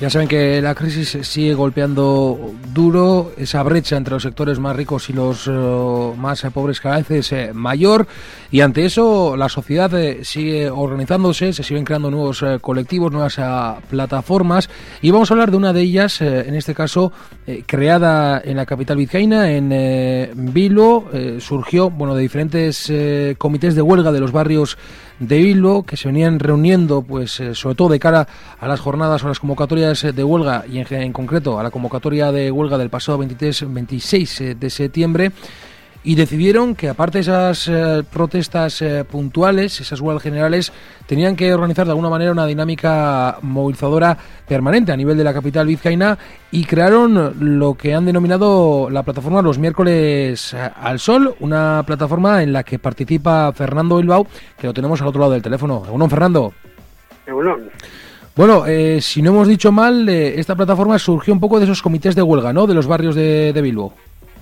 Ya saben que la crisis sigue golpeando duro, esa brecha entre los sectores más ricos y los más pobres cada vez es mayor, y ante eso la sociedad sigue organizándose, se siguen creando nuevos colectivos, nuevas plataformas, y vamos a hablar de una de ellas, en este caso creada en la capital vizcaína, en Bilbo. Surgió de diferentes comités de huelga de los barrios de Bilbo, que se venían reuniendo sobre todo de cara a las jornadas o las convocatorias de huelga, y en concreto a la convocatoria de huelga del pasado 26 de septiembre, y decidieron que aparte de esas protestas puntuales, esas huelgas generales, tenían que organizar de alguna manera una dinámica movilizadora permanente a nivel de la capital vizcaína, y crearon lo que han denominado la plataforma Los Miércoles al Sol, una plataforma en la que participa Fernando Bilbao, que lo tenemos al otro lado del teléfono. Egunon, Fernando. Egunon. Bueno, si no hemos dicho mal, esta plataforma surgió un poco de esos comités de huelga, ¿no?, de los barrios de Bilbo.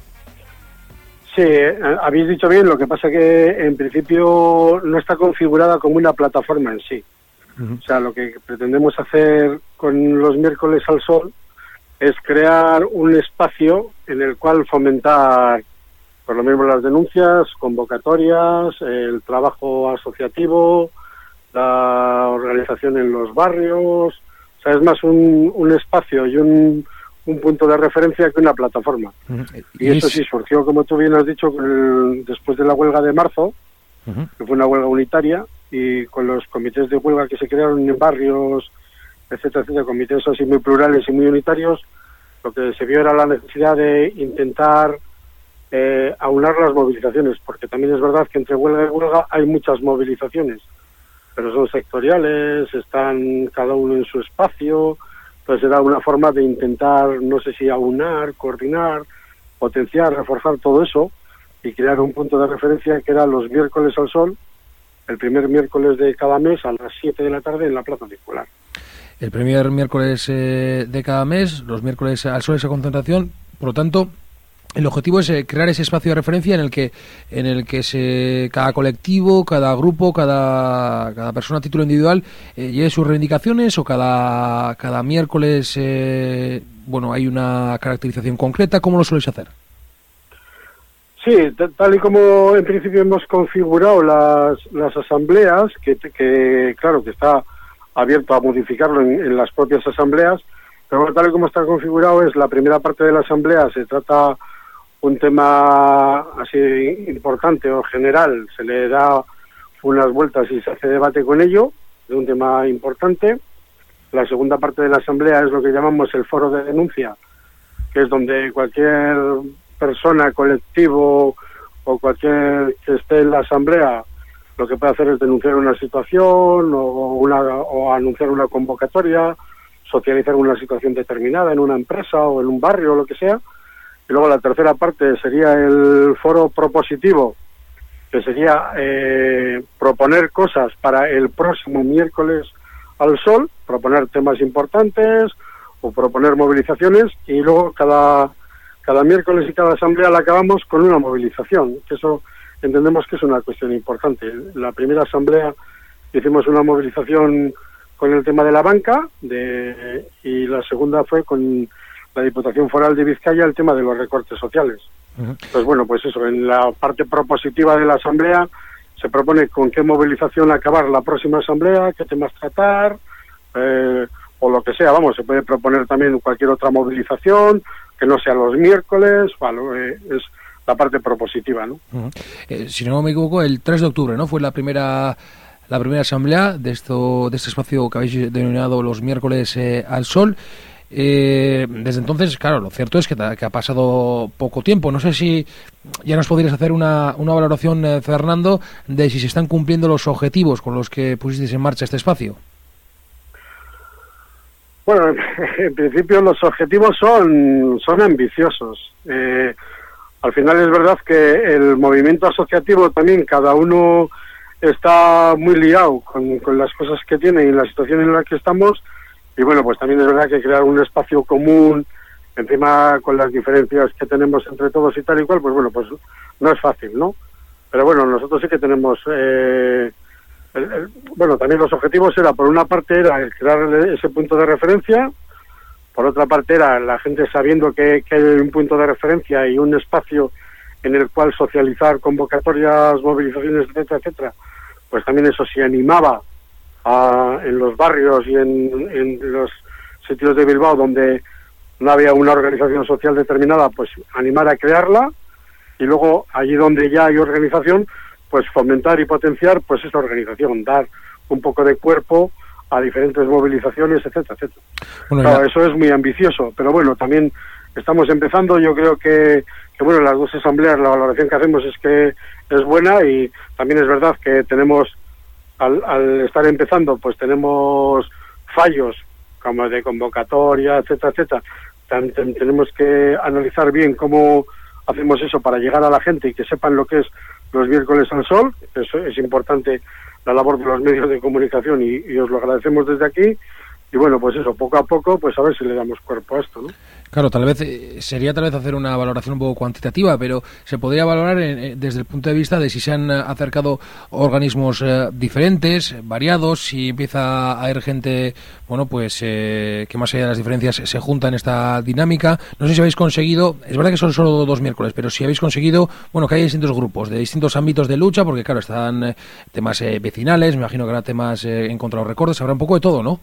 Sí, habéis dicho bien, lo que pasa que en principio no está configurada como una plataforma en sí. Uh-huh. O sea, lo que pretendemos hacer con Los Miércoles al Sol es crear un espacio en el cual fomentar, por lo mismo, las denuncias, convocatorias, el trabajo asociativo, la organización en los barrios. O sea, es más un espacio y un punto de referencia que una plataforma. Uh-huh. Y eso sí surgió, como tú bien has dicho, después de la huelga de marzo, uh-huh, que fue una huelga unitaria, y con los comités de huelga que se crearon en barrios, etcétera, etcétera, comités así muy plurales y muy unitarios, lo que se vio era la necesidad de intentar aunar las movilizaciones, porque también es verdad que entre huelga y huelga hay muchas movilizaciones, pero son sectoriales, están cada uno en su espacio. Entonces era una forma de intentar, no sé si aunar, coordinar, potenciar, reforzar todo eso y crear un punto de referencia que era Los Miércoles al Sol, el primer miércoles de cada mes a las 7 de la tarde en la Plaza Circular. El primer miércoles de cada mes, Los Miércoles al Sol, esa concentración. Por lo tanto, el objetivo es crear ese espacio de referencia en el que cada colectivo, cada grupo, cada persona a título individual lleve sus reivindicaciones, o cada miércoles hay una caracterización concreta. ¿Cómo lo soléis hacer? Sí, tal y como en principio hemos configurado las asambleas, que claro que está abierto a modificarlo en las propias asambleas, pero tal y como está configurado es la primera parte de la asamblea, se trata un tema así importante o general, se le da unas vueltas y se hace debate con ello, de un tema importante. La segunda parte de la asamblea es lo que llamamos el foro de denuncia, que es donde cualquier persona, colectivo o cualquier que esté en la asamblea lo que puede hacer es denunciar una situación o anunciar una convocatoria, socializar una situación determinada en una empresa o en un barrio o lo que sea. Y luego la tercera parte sería el foro propositivo, que sería proponer cosas para el próximo miércoles al Sol, proponer temas importantes o proponer movilizaciones, y luego cada miércoles y cada asamblea la acabamos con una movilización, que eso entendemos que es una cuestión importante. La primera asamblea hicimos una movilización con el tema de la banca, y la segunda fue con la Diputación Foral de Vizcaya, el tema de los recortes sociales. Uh-huh. Pues eso, en la parte propositiva de la asamblea se propone con qué movilización acabar la próxima asamblea, qué temas tratar, o lo que sea, se puede proponer también cualquier otra movilización, que no sea los miércoles, es la parte propositiva, ¿no? Uh-huh. Si no me equivoco, el 3 de octubre, ¿no?, fue la primera asamblea de este espacio que habéis denominado Los Miércoles al Sol. Desde entonces, claro, lo cierto es que ha pasado poco tiempo. No sé si ya nos podrías hacer una valoración, Fernando, de si se están cumpliendo los objetivos con los que pusisteis en marcha este espacio. Bueno, en principio los objetivos son ambiciosos. Al final es verdad que el movimiento asociativo también, cada uno está muy liado con las cosas que tiene y la situación en la que estamos. Y pues también es verdad que crear un espacio común, encima con las diferencias que tenemos entre todos y tal y cual, pues no es fácil, ¿no? Pero nosotros sí que tenemos también los objetivos era, por una parte, era el crear ese punto de referencia, Por otra parte, era la gente sabiendo que hay un punto de referencia y un espacio en el cual socializar convocatorias, movilizaciones, etcétera, etcétera, pues también eso se animaba en los barrios y en los sitios de Bilbao donde no había una organización social determinada, pues animar a crearla, y luego allí donde ya hay organización, pues fomentar y potenciar pues esa organización, dar un poco de cuerpo a diferentes movilizaciones, etcétera, etcétera. Bueno, claro, eso es muy ambicioso, pero bueno, también estamos empezando. Yo creo que bueno, las dos asambleas, la valoración que hacemos es que es buena, y también es verdad que tenemos, al estar empezando, pues tenemos fallos como de convocatoria, etcétera, etcétera. Tenemos que analizar bien cómo hacemos eso para llegar a la gente y que sepan lo que es los miércoles al sol. Eso es importante, la labor de los medios de comunicación, y os lo agradecemos desde aquí. Y bueno, pues eso, poco a poco, pues a ver si le damos cuerpo a esto, ¿no? Claro, tal vez sería hacer una valoración un poco cuantitativa, pero se podría valorar desde el punto de vista de si se han acercado organismos diferentes, variados, si empieza a haber gente, bueno, pues que más allá de las diferencias se junta en esta dinámica. No sé si habéis conseguido, es verdad que son solo 2 miércoles, pero si habéis conseguido, bueno, que haya distintos grupos de distintos ámbitos de lucha, porque claro, están temas vecinales, me imagino que habrá temas en contra de los recortes, habrá un poco de todo, ¿no?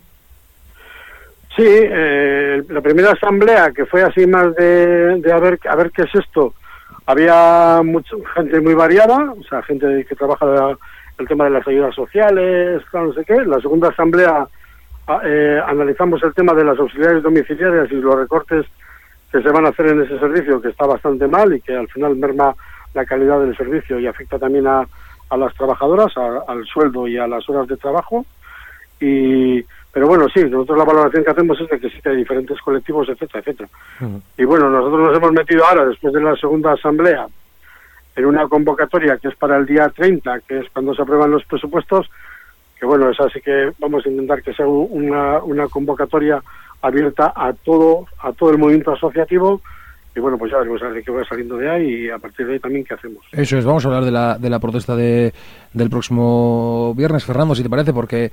Sí, la primera asamblea, que fue así más de a ver qué es esto, había mucha gente muy variada, o sea, gente que trabaja el tema de las ayudas sociales, no sé qué. La segunda asamblea analizamos el tema de las auxiliares domiciliarias y los recortes que se van a hacer en ese servicio, que está bastante mal y que al final merma la calidad del servicio y afecta también a las trabajadoras, al sueldo y a las horas de trabajo. Pero bueno, sí, nosotros la valoración que hacemos es de que sí que hay diferentes colectivos, etcétera, etcétera. Y bueno, nosotros nos hemos metido ahora, después de la segunda asamblea, en una convocatoria que es para el día 30, que es cuando se aprueban los presupuestos, que bueno, es así que vamos a intentar que sea una convocatoria abierta a todo el movimiento asociativo. Y bueno, pues ya veremos a ver qué va saliendo de ahí, y a partir de ahí también qué hacemos. Eso es, vamos a hablar de la protesta del próximo viernes, Fernando, si te parece, porque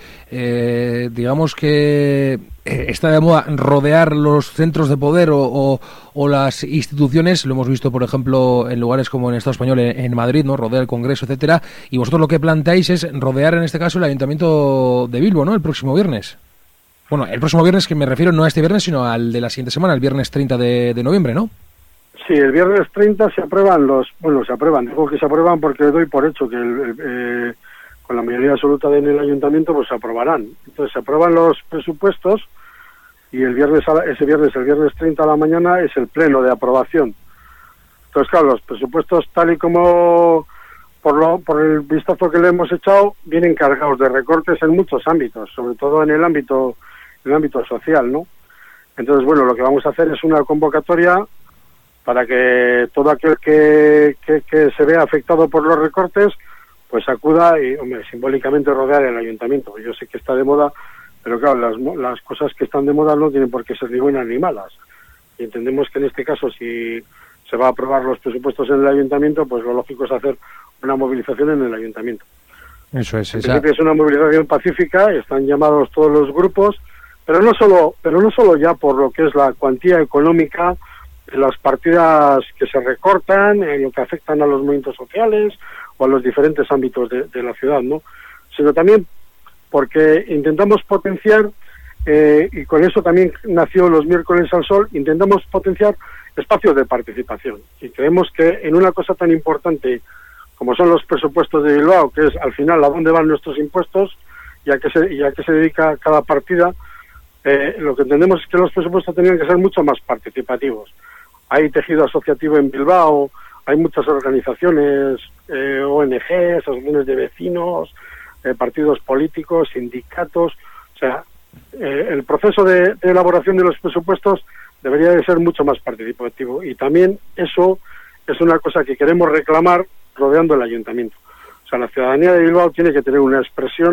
digamos que está de moda rodear los centros de poder o las instituciones. Lo hemos visto, por ejemplo, en lugares como en el Estado español, en Madrid, ¿no? Rodear el Congreso, etcétera. Y vosotros lo que planteáis es rodear, en este caso, el Ayuntamiento de Bilbo, ¿no? El próximo viernes. Bueno, el próximo viernes, que me refiero no a este viernes, sino al de la siguiente semana, el viernes 30 de noviembre, ¿no? Sí, el viernes 30 se aprueban digo que se aprueban porque doy por hecho que con la mayoría absoluta en el ayuntamiento pues se aprobarán. Entonces se aprueban los presupuestos, y el viernes 30 a la mañana es el pleno de aprobación. Entonces claro, los presupuestos, tal y como por el vistazo que le hemos echado, vienen cargados de recortes en muchos ámbitos, sobre todo en el ámbito social, ¿no? Entonces bueno, lo que vamos a hacer es una convocatoria para que todo aquel que se vea afectado por los recortes, pues acuda y, hombre, simbólicamente rodear el ayuntamiento. Yo sé que está de moda, pero claro, las cosas que están de moda no tienen por qué ser ni buenas ni malas. Y entendemos que en este caso, si se va a aprobar los presupuestos en el ayuntamiento, pues lo lógico es hacer una movilización en el ayuntamiento. Eso es. En principio es una movilización pacífica, están llamados todos los grupos, pero no solo ya por lo que es la cuantía económica, las partidas que se recortan, lo que afectan a los movimientos sociales o a los diferentes ámbitos de la ciudad, ¿no? Sino también porque intentamos potenciar, y con eso también nació los miércoles al sol, intentamos potenciar espacios de participación. Y creemos que en una cosa tan importante como son los presupuestos de Bilbao, que es al final a dónde van nuestros impuestos y a qué se dedica cada partida, lo que entendemos es que los presupuestos tenían que ser mucho más participativos. Hay tejido asociativo en Bilbao, hay muchas organizaciones, ONGs, asociaciones de vecinos, partidos políticos, sindicatos. O sea, el proceso de elaboración de los presupuestos debería de ser mucho más participativo, y también eso es una cosa que queremos reclamar rodeando el ayuntamiento. O sea, la ciudadanía de Bilbao tiene que tener una expresión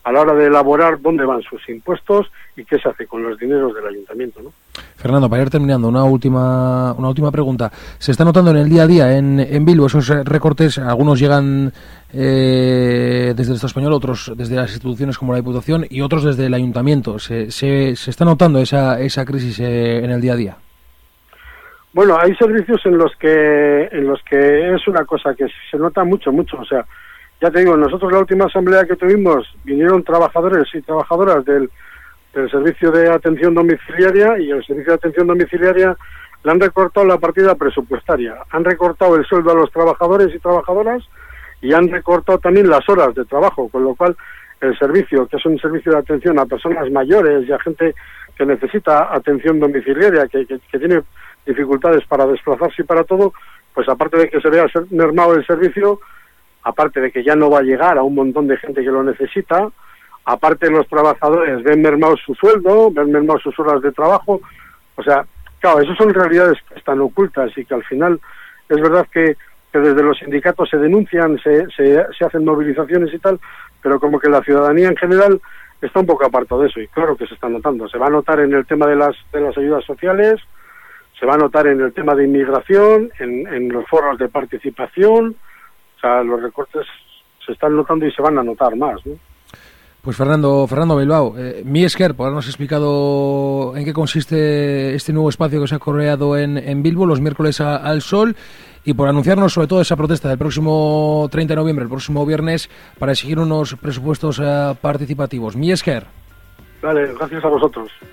a la hora de elaborar dónde van sus impuestos y qué se hace con los dineros del ayuntamiento, ¿no? Fernando, para ir terminando, una última pregunta. ¿Se está notando en el día a día en Bilbo esos recortes? Algunos llegan desde el Estado español, otros desde las instituciones como la Diputación y otros desde el Ayuntamiento. ¿Se está notando esa crisis en el día a día? Bueno, hay servicios en los que es una cosa que se nota mucho. O sea, ya te digo, nosotros la última asamblea que tuvimos vinieron trabajadores y trabajadoras del servicio de atención domiciliaria, y el servicio de atención domiciliaria le han recortado la partida presupuestaria, han recortado el sueldo a los trabajadores y trabajadoras y han recortado también las horas de trabajo, con lo cual el servicio, que es un servicio de atención a personas mayores y a gente que necesita atención domiciliaria, que tiene dificultades para desplazarse y para todo, pues aparte de que se vea mermado el servicio, aparte de que ya no va a llegar a un montón de gente que lo necesita, aparte los trabajadores ven mermado su sueldo, ven mermado sus horas de trabajo. O sea, claro, esas son realidades que están ocultas y que al final es verdad que desde los sindicatos se denuncian, se hacen movilizaciones y tal, pero como que la ciudadanía en general está un poco apartado de eso, y claro que se está notando. Se va a notar en el tema de las ayudas sociales, se va a notar en el tema de inmigración, en los foros de participación. O sea, los recortes se están notando y se van a notar más, ¿no? Pues Fernando Bilbao, mi esker por habernos explicado en qué consiste este nuevo espacio que se ha creado en Bilbo los miércoles al sol, y por anunciarnos sobre todo esa protesta del próximo 30 de noviembre, el próximo viernes, para exigir unos presupuestos participativos. Mi esker. Vale, gracias a vosotros.